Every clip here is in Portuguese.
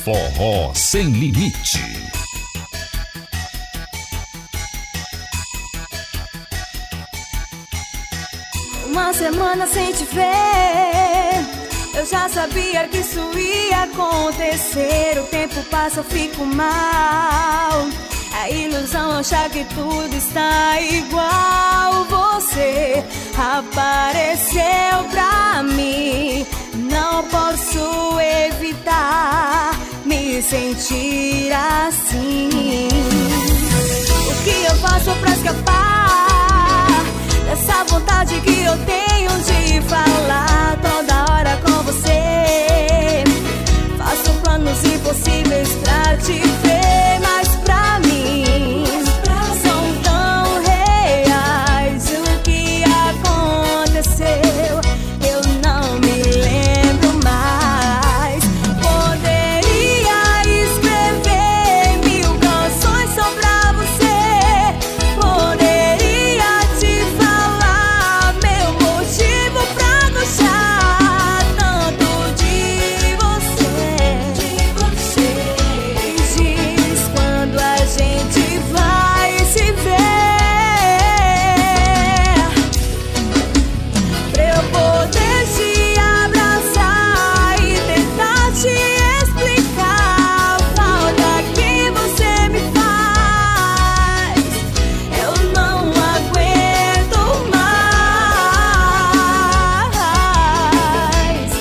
Forró Sem Limite. Uma semana sem te ver, eu já sabia que isso ia acontecer. O tempo passa, eu fico mal. A ilusão é achar que tudo está igual. Você apareceu pra mim, não posso evitar me sentir assim. O que eu faço pra escapar dessa vontade que eu tenho de falar toda hora com você? Faço planos impossíveis pra te ver, mas pra mim são tão reais. O que aconteceu eu não me lembro mais. Poderia escrever 1000 canções só pra você. Poderia te falar meu motivo pra gostar tanto de você. Diz quando a gente vai se ver, pra eu poder te abraçar e tentar te explicar a falta que você me faz. Eu não aguento mais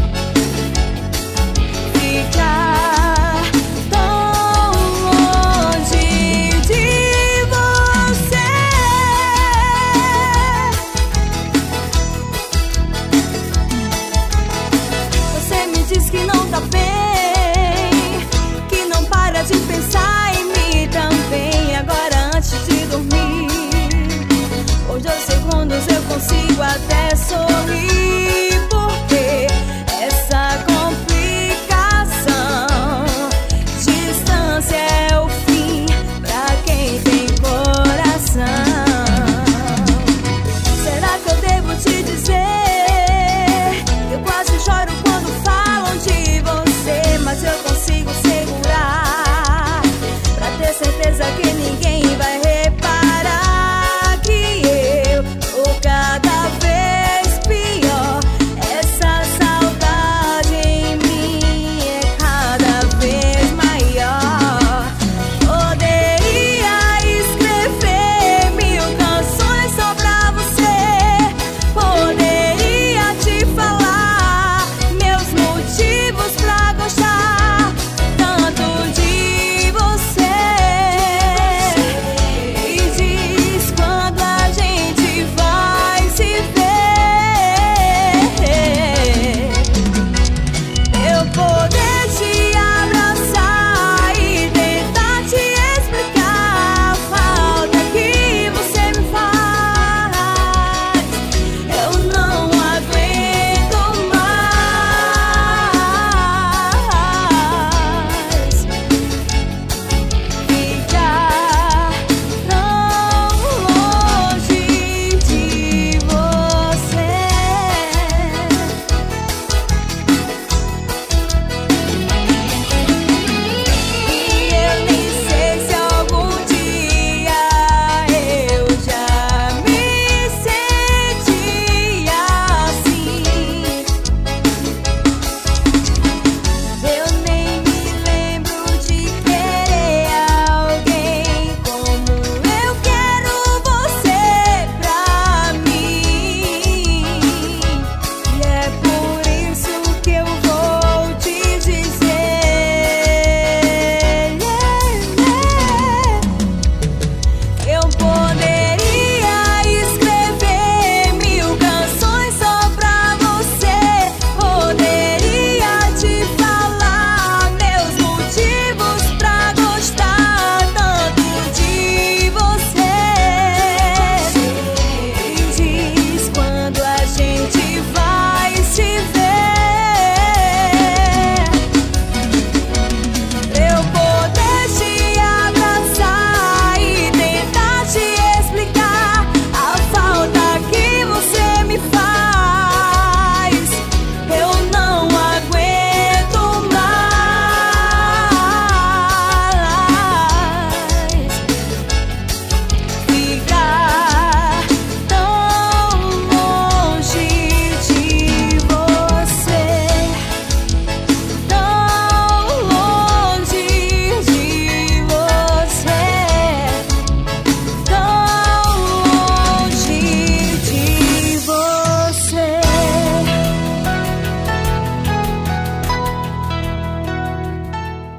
ficar tão longe de você. Você me diz que não tá bem, que não para de pensar em mim também. Agora antes de dormir, por 2 segundos eu consigo até sorrir.